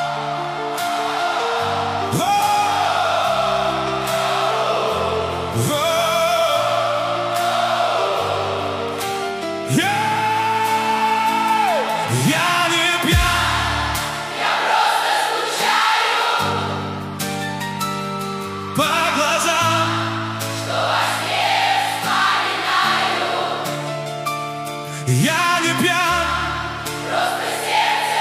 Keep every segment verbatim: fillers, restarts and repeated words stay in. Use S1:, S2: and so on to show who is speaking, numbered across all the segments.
S1: Я не пьян,
S2: я просто скучаю
S1: по глазам,
S2: что во сне вспоминаю.
S1: я не пьян,
S2: Просто сердце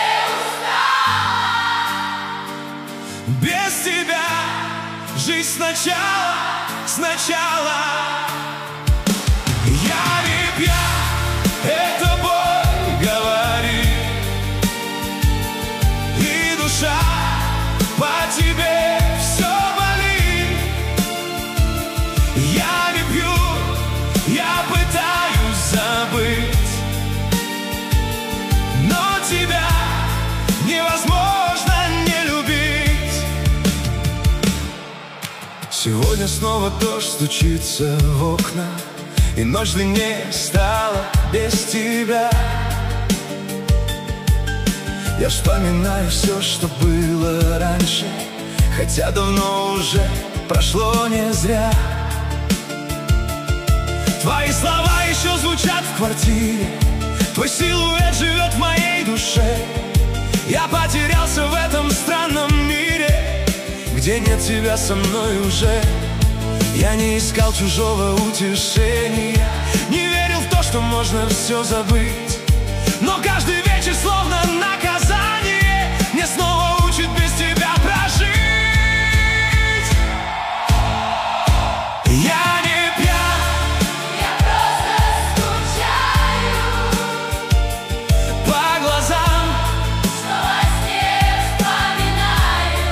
S2: устало.
S1: без тебя жизнь сначала, сначала. Я не пьян, это боль говорит, и душа по тебе все болит. Я не пью, я пытаюсь забыть, но тебя невозможно не любить. Сегодня снова дождь стучится в окна, и ночь длиннее стала без тебя. Я вспоминаю все, что было раньше, хотя давно уже прошло не зря. Твои слова еще звучат в квартире, твой силуэт живет в моей душе. Я потерялся в этом странном мире, где нет тебя со мной уже. Я не искал чужого утешения, не верил в то, что можно все забыть. Но каждый вечер словно наказание мне снова учит без тебя прожить. Я не пьян,
S2: Я просто скучаю
S1: по глазам,
S2: что во сне вспоминаю.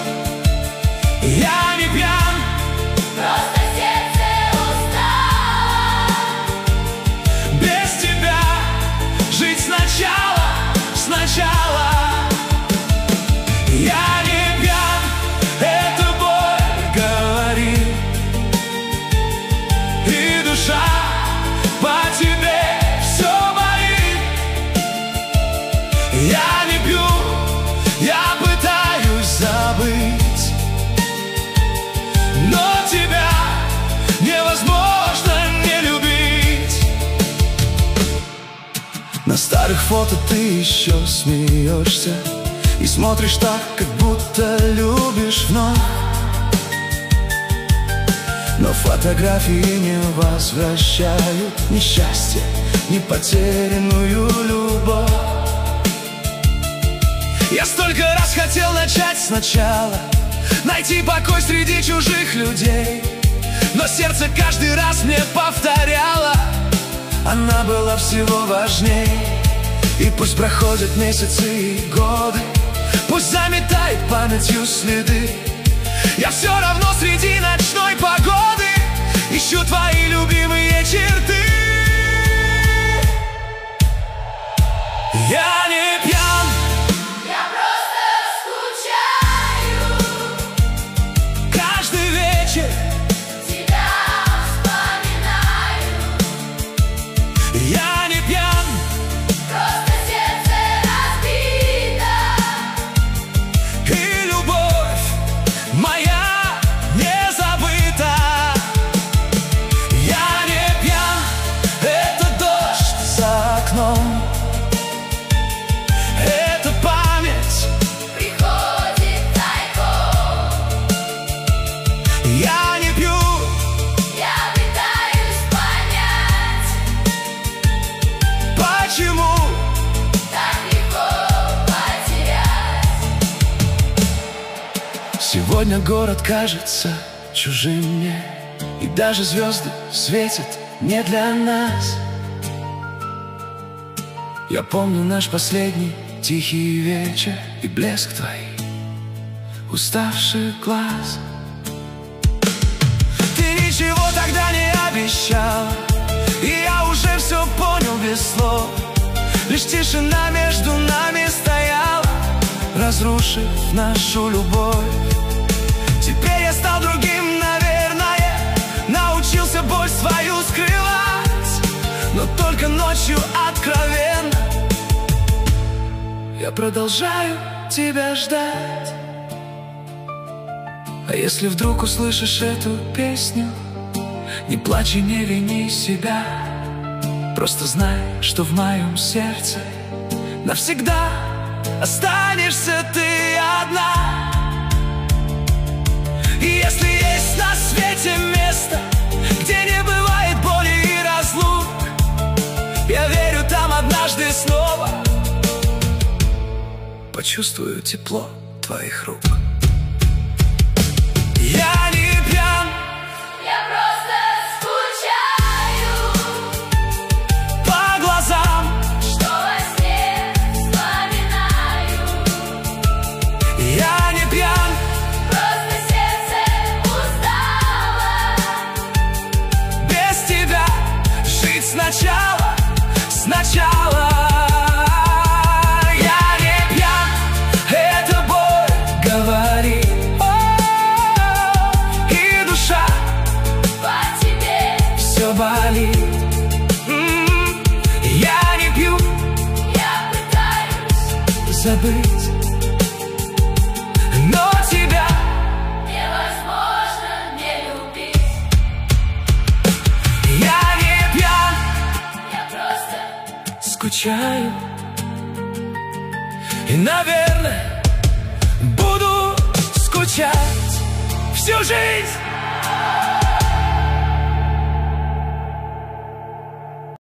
S1: я не пьян,
S2: Просто сердце устало.
S1: без тебя жить сначала, сначала. Я не пьян, эта боль говорит, и душа по тебе все болит. Я не пью, я пытаюсь забыть, но тебя невозможно не любить. На старых фото ты еще смеешься и смотришь так, как будто любишь вновь. Но фотографии не возвращают ни счастья, ни потерянную любовь. Я столько раз хотел начать сначала, найти покой среди чужих людей, но сердце каждый раз мне повторяло: она была всего важней. И пусть проходят месяцы и годы, пусть заметает памятью следы, я все равно среди ночной погоды ищу твои любимые черты. Я не пьян,
S2: Я просто скучаю,
S1: каждый вечер
S2: тебя вспоминаю.
S1: я не пьян,
S2: Просто сердце разбито.
S1: и любовь моя не забыта. Я не пьян, это дождь за окном, это память,
S2: Приходит тайком.
S1: я не пью,
S2: Я пытаюсь понять,
S1: почему
S2: так легко потерять.
S1: сегодня город кажется чужим мне, и даже звезды светят не для нас. Я помню наш последний тихий вечер и блеск твоих уставших глаз. Ты ничего тогда не обещал, и я уже все понял без слов. Лишь тишина между нами стояла, разрушив нашу любовь. Теперь я стал другим, наверное, научился боль свою скрывать, но только ночью откровенно я продолжаю тебя ждать. А если вдруг услышишь эту песню, не плачь и не вини себя. Просто знай, что в моем сердце навсегда останешься ты одна. И если есть на свете место, где не бывает боли и разлук, я верю, там однажды снова почувствую тепло твоих рук. Я не пьян,
S2: Я просто скучаю
S1: по глазам,
S2: Что во сне вспоминаю
S1: я не пьян,
S2: Просто сердце устало
S1: без тебя жить сначала, сначала. Я не пьян, это боль говорит, и душа
S2: по тебе.
S1: все болит. М, Я не пью,
S2: Я пытаюсь,
S1: забыть, но тебя
S2: невозможно не любить.
S1: я не пьян,
S2: Я просто
S1: скучаю. И, наверное, буду скучать всю жизнь.